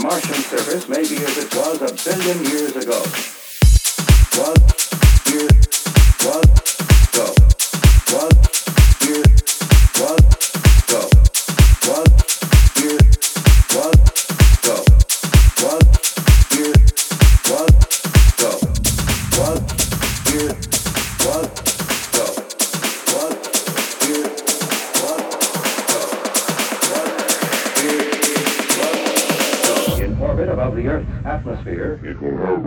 Martian surface may be as it was a billion years ago. Was, years, was, go. Was, years, was, go. Was, years, was, go. Was, years, was, go. Was, years, was, go. Was, years, was, go. In orbit above the Earth's atmosphere, it will hold.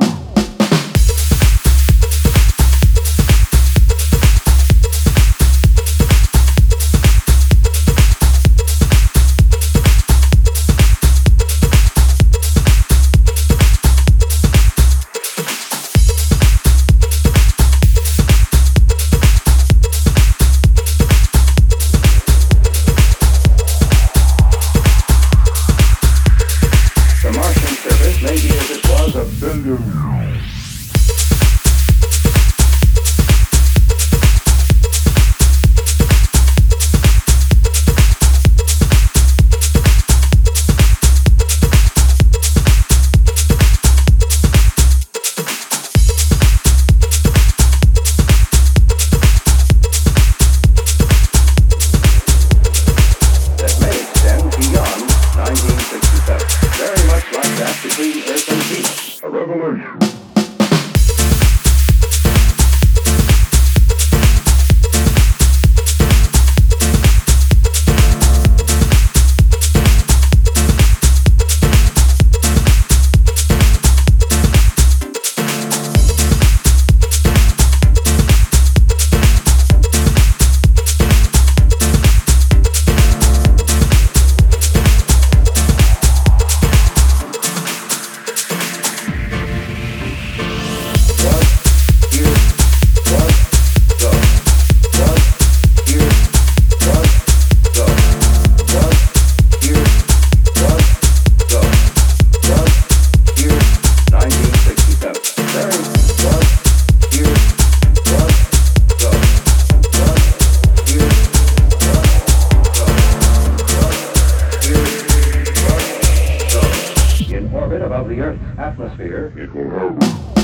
Above the Earth's atmosphere, it will hold.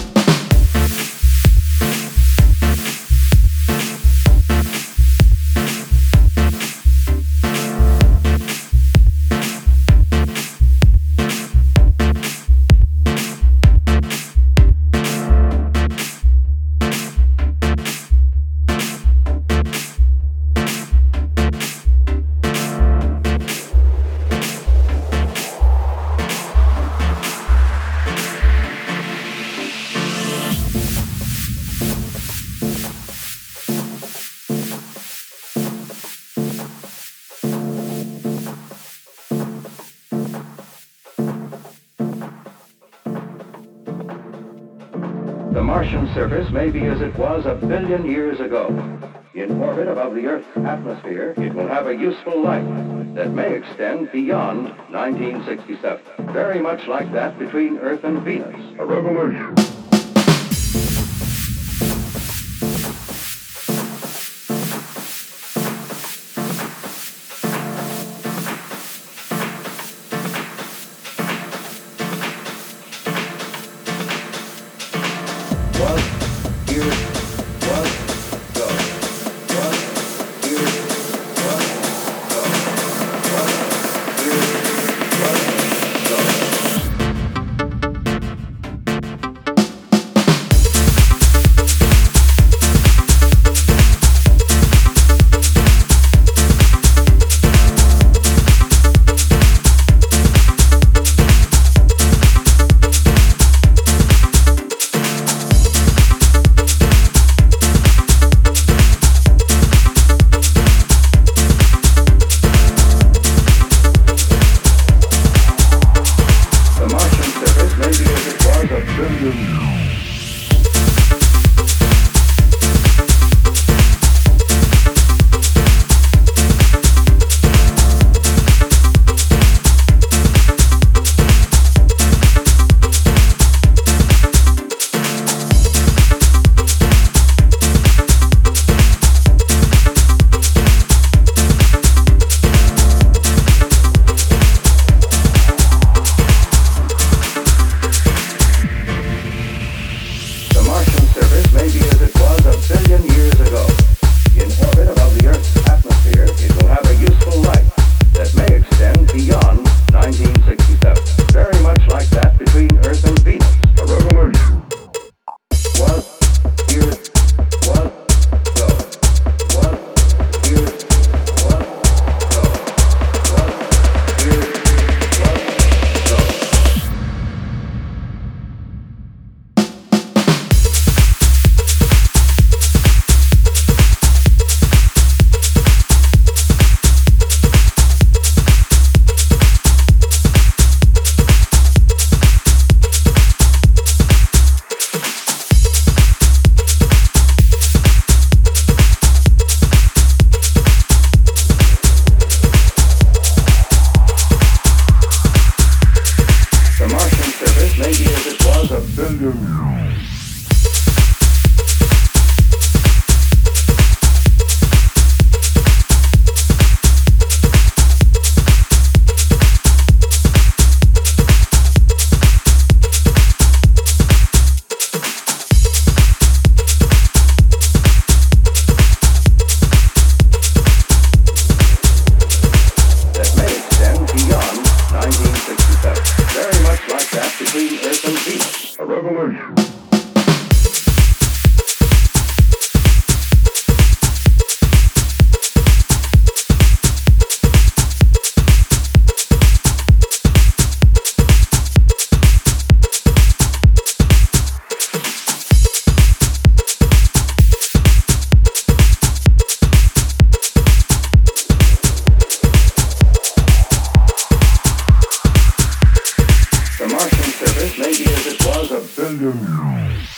The Martian surface may be as it was a billion years ago. In orbit above the Earth's atmosphere, it will have a useful life that may extend beyond 1967. Very much like that between Earth and Venus. A revolution. Italian.